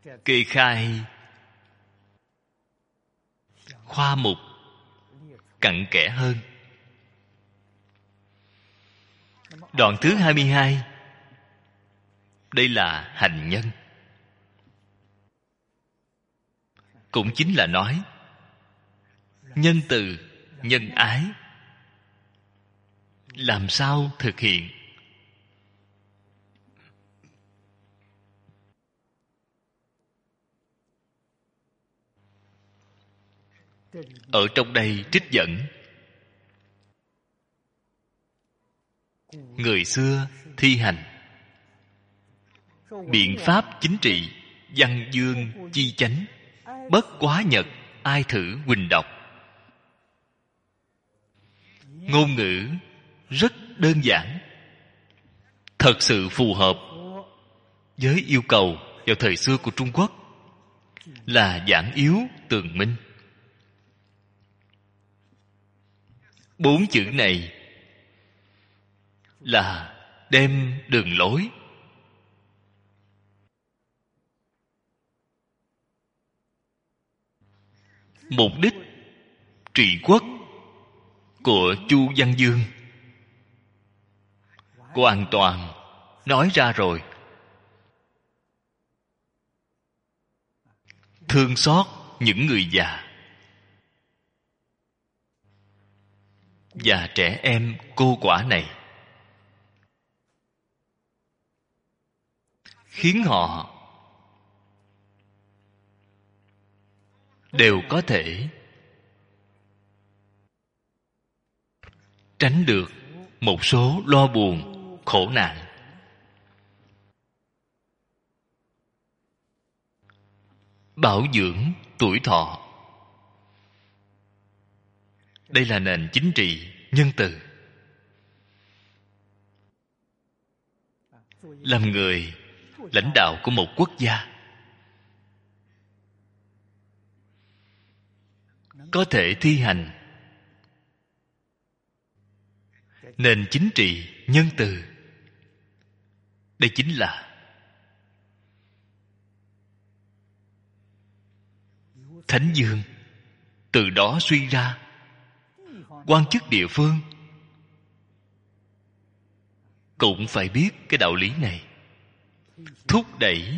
kê khai khoa mục cặn kẽ hơn. Đoạn thứ 22, đây là hành nhân. Cũng chính là nói nhân từ, nhân ái làm sao thực hiện. Ở trong đây trích dẫn người xưa thi hành biện pháp chính trị, văn dương chi chánh, bất quá nhật, ai thử huỳnh đọc. Ngôn ngữ rất đơn giản, thật sự phù hợp với yêu cầu vào thời xưa của Trung Quốc, là giản yếu tường minh. 4 chữ này là đem đường lối mục đích trị quốc của Chu Văn Dương hoàn toàn nói ra rồi. Thương xót những người già và trẻ em cô quả này, khiến họ đều có thể tránh được một số lo buồn, khổ nạn. Bảo dưỡng tuổi thọ. Đây là nền chính trị nhân từ. Làm người lãnh đạo của một quốc gia, có thể thi hành nền chính trị nhân từ, đây chính là Thánh Dương từ đó suy ra. Quan chức địa phương cũng phải biết cái đạo lý này, thúc đẩy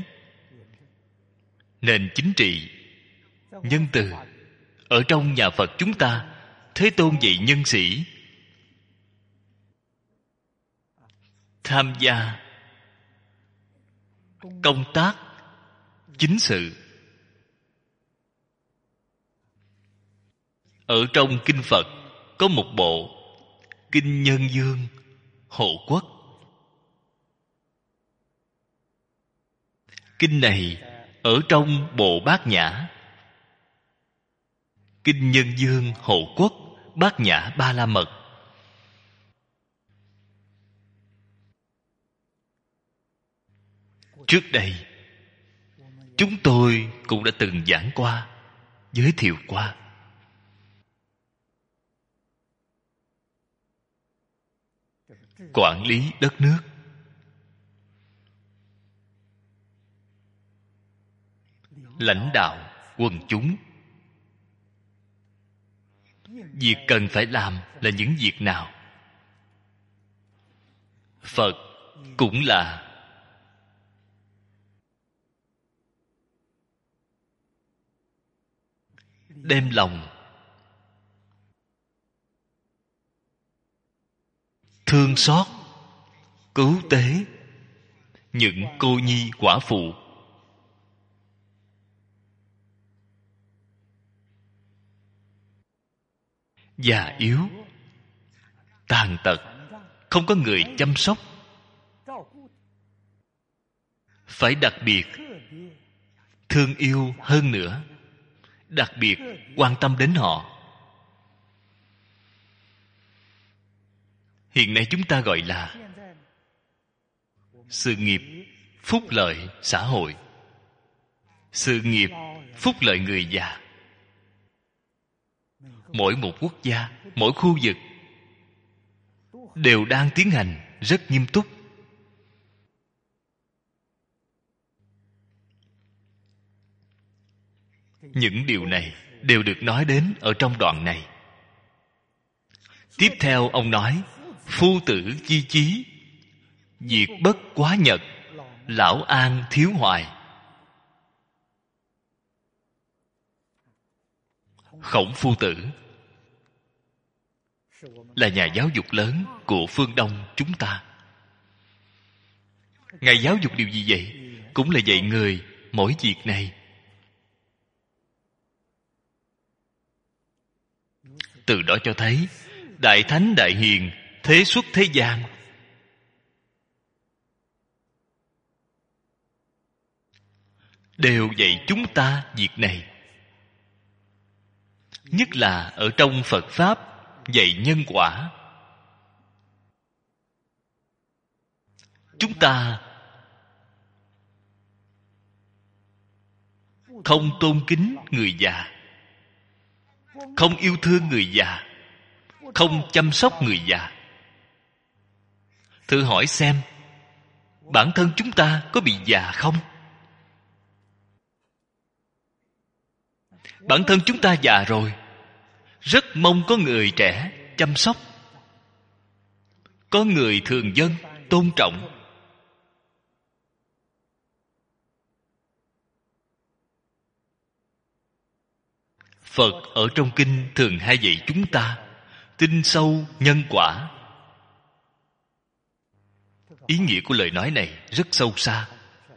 nền chính trị nhân từ. Ở trong nhà Phật chúng ta, Thế Tôn dạy nhân sĩ tham gia công tác chính sự. Ở trong kinh Phật có một bộ Kinh Nhân Dương Hộ Quốc. Kinh này ở trong bộ Bát Nhã. Kinh Nhân Dương Hộ Quốc, Bát Nhã Ba La Mật. Trước đây chúng tôi cũng đã từng giảng qua, giới thiệu qua. Quản lý đất nước, lãnh đạo quần chúng, việc cần phải làm là những việc nào? Phật cũng là đem lòng thương xót, cứu tế những cô nhi quả phụ, già yếu, tàn tật, không có người chăm sóc, phải đặc biệt thương yêu hơn nữa, đặc biệt quan tâm đến họ. Hiện nay chúng ta gọi là sự nghiệp phúc lợi xã hội, sự nghiệp phúc lợi người già. Mỗi một quốc gia, mỗi khu vực đều đang tiến hành rất nghiêm túc. Những điều này đều được nói đến ở trong đoạn này. Tiếp theo ông nói: phu tử chi chí, diệt bất quá nhật, lão an thiếu hoài. Khổng phu tử là nhà giáo dục lớn của phương Đông chúng ta. Ngài giáo dục điều gì vậy? Cũng là dạy người mỗi việc này. Từ đó cho thấy đại thánh đại hiền thế xuất thế gian đều dạy chúng ta việc này. Nhất là ở trong Phật Pháp dạy nhân quả. Chúng ta không tôn kính người già, không yêu thương người già, không chăm sóc người già. Thử hỏi xem, bản thân chúng ta có bị già không? Bản thân chúng ta già rồi, rất mong có người trẻ chăm sóc, có người thường dân tôn trọng. Phật ở trong kinh thường hay dạy chúng ta tin sâu nhân quả. Ý nghĩa của lời nói này rất sâu xa.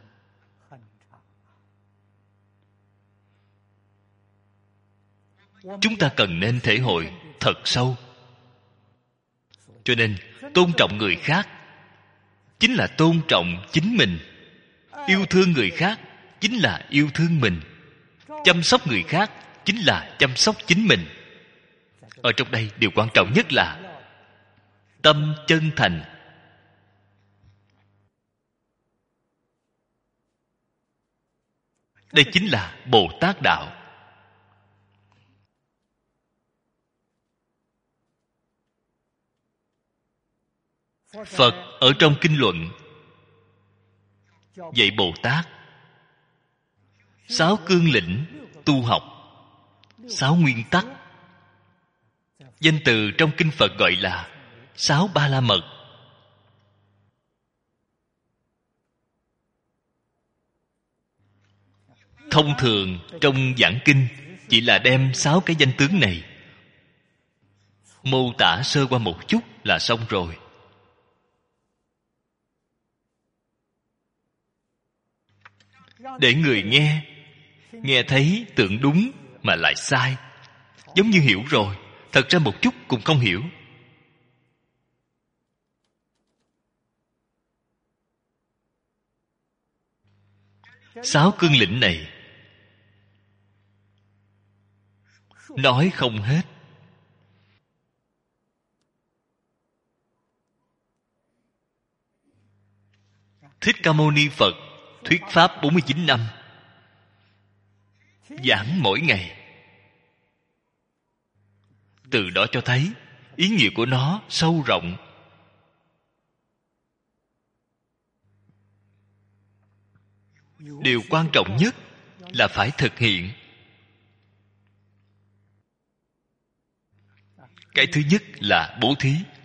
Chúng ta cần nên thể hội thật sâu. Cho nên tôn trọng người khác chính là tôn trọng chính mình. Yêu thương người khác chính là yêu thương mình. Chăm sóc người khác chính là chăm sóc chính mình. Ở trong đây điều quan trọng nhất là tâm chân thành. Đây chính là Bồ Tát đạo. Phật ở trong kinh luận dạy Bồ Tát 6 cương lĩnh tu học, 6 nguyên tắc. Danh từ trong kinh Phật gọi là 6 ba la mật. Thông thường trong giảng kinh chỉ là đem 6 cái danh tướng này mô tả sơ qua một chút là xong rồi. Để người nghe thấy tưởng đúng mà lại sai, giống như hiểu rồi, thật ra một chút cũng không hiểu. Sáu cương lĩnh này nói không hết. Thích Ca Mâu Ni Phật thuyết pháp 49 năm, giảng mỗi ngày. Từ đó cho thấy ý nghĩa của nó sâu rộng. Điều quan trọng nhất là phải thực hiện. Cái thứ nhất là bố thí.